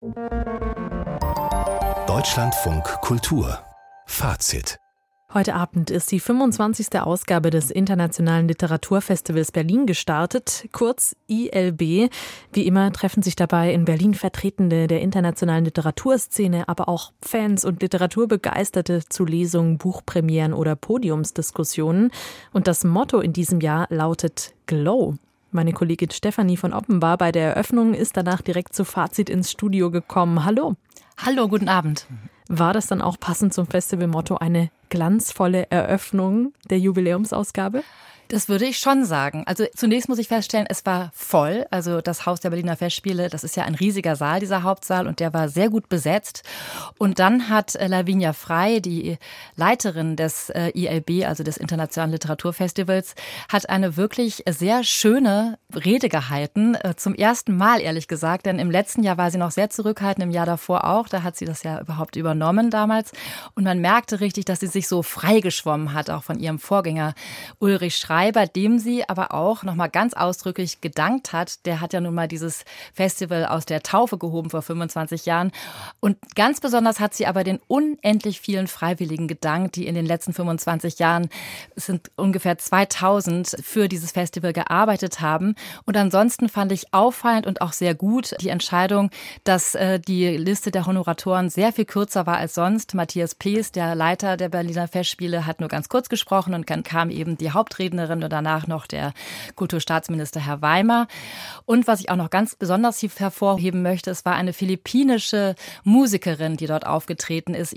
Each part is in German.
Deutschlandfunk Kultur Fazit. Heute Abend ist die 25. Ausgabe des Internationalen Literaturfestivals Berlin gestartet, kurz ILB. Wie immer treffen sich dabei in Berlin Vertretende der internationalen Literaturszene, aber auch Fans und Literaturbegeisterte zu Lesungen, Buchpremieren oder Podiumsdiskussionen. Und das Motto in diesem Jahr lautet Glow. Meine Kollegin Stefanie von Oppen war bei der Eröffnung, ist danach direkt zu Fazit ins Studio gekommen. Hallo. Hallo, guten Abend. War das dann auch passend zum Festivalmotto eine glanzvolle Eröffnung der Jubiläumsausgabe? Das würde ich schon sagen. Also zunächst muss ich feststellen, es war voll. Also das Haus der Berliner Festspiele, das ist ja ein riesiger Saal, dieser Hauptsaal, und der war sehr gut besetzt. Und dann hat Lavinia Frey, die Leiterin des ILB, also des Internationalen Literaturfestivals, hat eine wirklich sehr schöne Rede gehalten. Zum ersten Mal, ehrlich gesagt, denn im letzten Jahr war sie noch sehr zurückhaltend, im Jahr davor auch. Da hat sie das ja überhaupt übernommen damals. Und man merkte richtig, dass sie sich so freigeschwommen hat, auch von ihrem Vorgänger Ulrich Schreiber, dem sie aber auch nochmal ganz ausdrücklich gedankt hat. Der hat ja nun mal dieses Festival aus der Taufe gehoben vor 25 Jahren. Und ganz besonders hat sie aber den unendlich vielen Freiwilligen gedankt, die in den letzten 25 Jahren, es sind ungefähr 2000, für dieses Festival gearbeitet haben. Und ansonsten fand ich auffallend und auch sehr gut die Entscheidung, dass die Liste der Honoratoren sehr viel kürzer war als sonst. Matthias Pees, der Leiter der Berliner Festspiele, hat nur ganz kurz gesprochen und dann kam eben die Hauptrednerin und danach noch der Kulturstaatsminister Herr Weimer. Und was ich auch noch ganz besonders hervorheben möchte, es war eine philippinische Musikerin, die dort aufgetreten ist,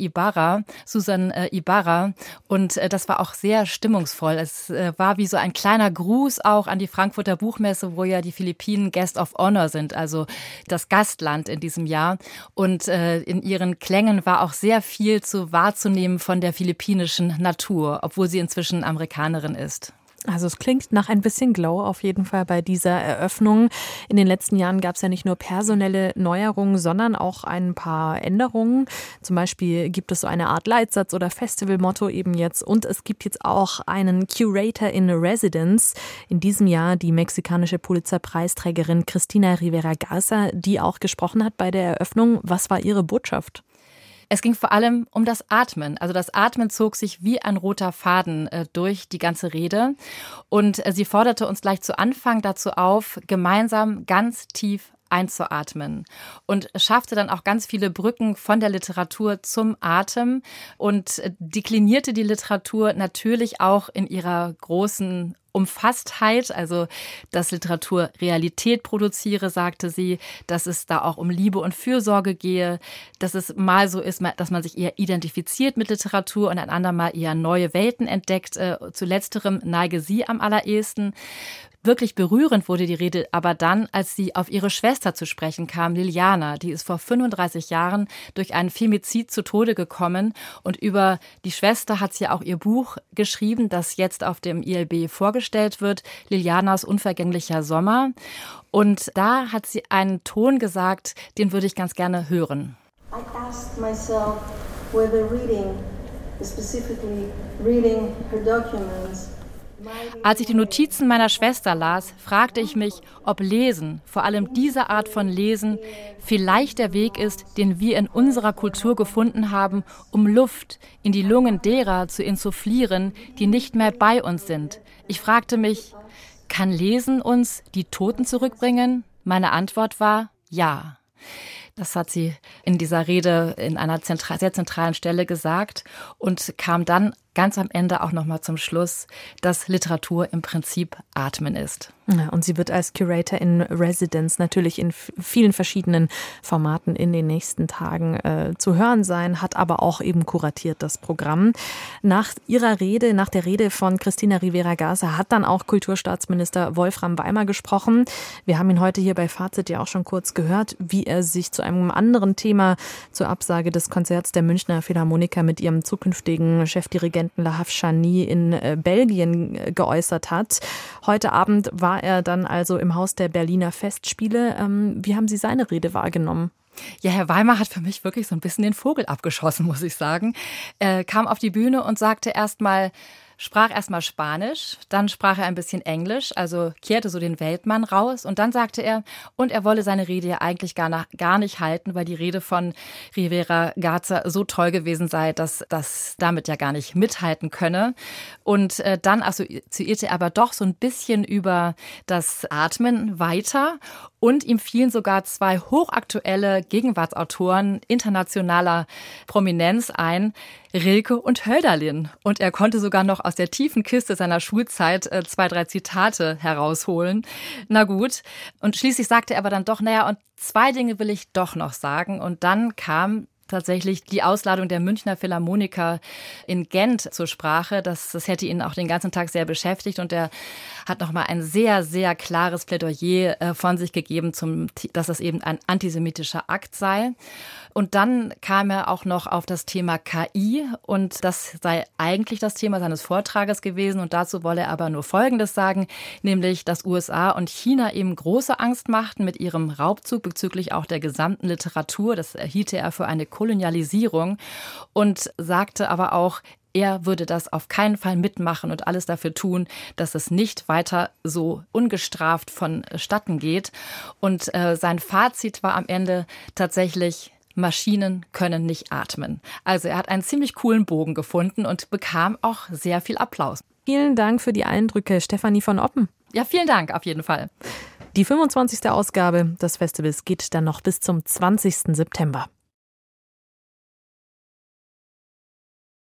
Susan Ibarra. Und das war auch sehr stimmungsvoll. Es war wie so ein kleiner Gruß auch an die Frankfurter Buchmesse, wo ja die Philippinen Guest of Honor sind, also das Gastland in diesem Jahr. Und in ihren Klängen war auch sehr viel wahrzunehmen von der philippinischen Natur, obwohl sie inzwischen Amerikanerin ist. Also es klingt nach ein bisschen Glow auf jeden Fall bei dieser Eröffnung. In den letzten Jahren gab es ja nicht nur personelle Neuerungen, sondern auch ein paar Änderungen. Zum Beispiel gibt es so eine Art Leitsatz oder Festivalmotto eben jetzt. Und es gibt jetzt auch einen Curator in Residence. In diesem Jahr die mexikanische Pulitzer-Preisträgerin Cristina Rivera Garza, die auch gesprochen hat bei der Eröffnung. Was war ihre Botschaft? Es ging vor allem um das Atmen. Also das Atmen zog sich wie ein roter Faden durch die ganze Rede. Und sie forderte uns gleich zu Anfang dazu auf, gemeinsam ganz tief einzuatmen, und schaffte dann auch ganz viele Brücken von der Literatur zum Atem und deklinierte die Literatur natürlich auch in ihrer großen Umfasstheit, also dass Literatur Realität produziere, sagte sie, dass es da auch um Liebe und Fürsorge gehe, dass es mal so ist, dass man sich eher identifiziert mit Literatur und ein andermal eher neue Welten entdeckt. Zu letzterem neige sie am allerersten. Wirklich berührend wurde die Rede aber dann, als sie auf ihre Schwester zu sprechen kam, Liliana. Die ist vor 35 Jahren durch einen Femizid zu Tode gekommen. Und über die Schwester hat sie auch ihr Buch geschrieben, das jetzt auf dem ILB vorgestellt wird, Lilianas unvergänglicher Sommer. Und da hat sie einen Ton gesagt, den würde ich ganz gerne hören. I asked myself whether reading, specifically reading her documents, als ich die Notizen meiner Schwester las, fragte ich mich, ob Lesen, vor allem diese Art von Lesen, vielleicht der Weg ist, den wir in unserer Kultur gefunden haben, um Luft in die Lungen derer zu insufflieren, die nicht mehr bei uns sind. Ich fragte mich, kann Lesen uns die Toten zurückbringen? Meine Antwort war ja. Das hat sie in dieser Rede in einer sehr zentralen Stelle gesagt und kam dann ganz am Ende auch nochmal zum Schluss, dass Literatur im Prinzip Atmen ist. Ja, und sie wird als Curator in Residence natürlich in vielen verschiedenen Formaten in den nächsten Tagen zu hören sein, hat aber auch eben kuratiert das Programm. Nach der Rede von Cristina Rivera Garza hat dann auch Kulturstaatsminister Wolfram Weimer gesprochen. Wir haben ihn heute hier bei Fazit ja auch schon kurz gehört, wie er sich zu einem anderen Thema, zur Absage des Konzerts der Münchner Philharmoniker mit ihrem zukünftigen Chefdirigenten Lahav Shani in Belgien geäußert hat. Heute Abend war er dann also im Haus der Berliner Festspiele. Wie haben Sie seine Rede wahrgenommen? Ja, Herr Weimer hat für mich wirklich so ein bisschen den Vogel abgeschossen, muss ich sagen. Er kam auf die Bühne und sagte erst mal, sprach erstmal Spanisch, dann sprach er ein bisschen Englisch, also kehrte so den Weltmann raus und dann sagte er, und er wolle seine Rede ja eigentlich gar nicht halten, weil die Rede von Rivera Garza so toll gewesen sei, dass das damit ja gar nicht mithalten könne. Und dann assoziierte er aber doch so ein bisschen über das Atmen weiter und ihm fielen sogar 2 hochaktuelle Gegenwartsautoren internationaler Prominenz ein, Rilke und Hölderlin. Und er konnte sogar noch aus der tiefen Kiste seiner Schulzeit 2, 3 Zitate herausholen. Na gut. Und schließlich sagte er aber dann doch, und 2 Dinge will ich doch noch sagen. Und dann kam tatsächlich die Ausladung der Münchner Philharmoniker in Gent zur Sprache. Das hätte ihn auch den ganzen Tag sehr beschäftigt und er hat nochmal ein sehr, sehr klares Plädoyer von sich gegeben, dass das eben ein antisemitischer Akt sei. Und dann kam er auch noch auf das Thema KI und das sei eigentlich das Thema seines Vortrages gewesen und dazu wolle er aber nur Folgendes sagen, nämlich, dass USA und China eben große Angst machten mit ihrem Raubzug bezüglich auch der gesamten Literatur. Das hielte er für eine Kolonialisierung und sagte aber auch, er würde das auf keinen Fall mitmachen und alles dafür tun, dass es nicht weiter so ungestraft vonstatten geht. Und sein Fazit war am Ende tatsächlich, Maschinen können nicht atmen. Also er hat einen ziemlich coolen Bogen gefunden und bekam auch sehr viel Applaus. Vielen Dank für die Eindrücke, Stefanie von Oppen. Ja, vielen Dank auf jeden Fall. Die 25. Ausgabe des Festivals geht dann noch bis zum 20. September.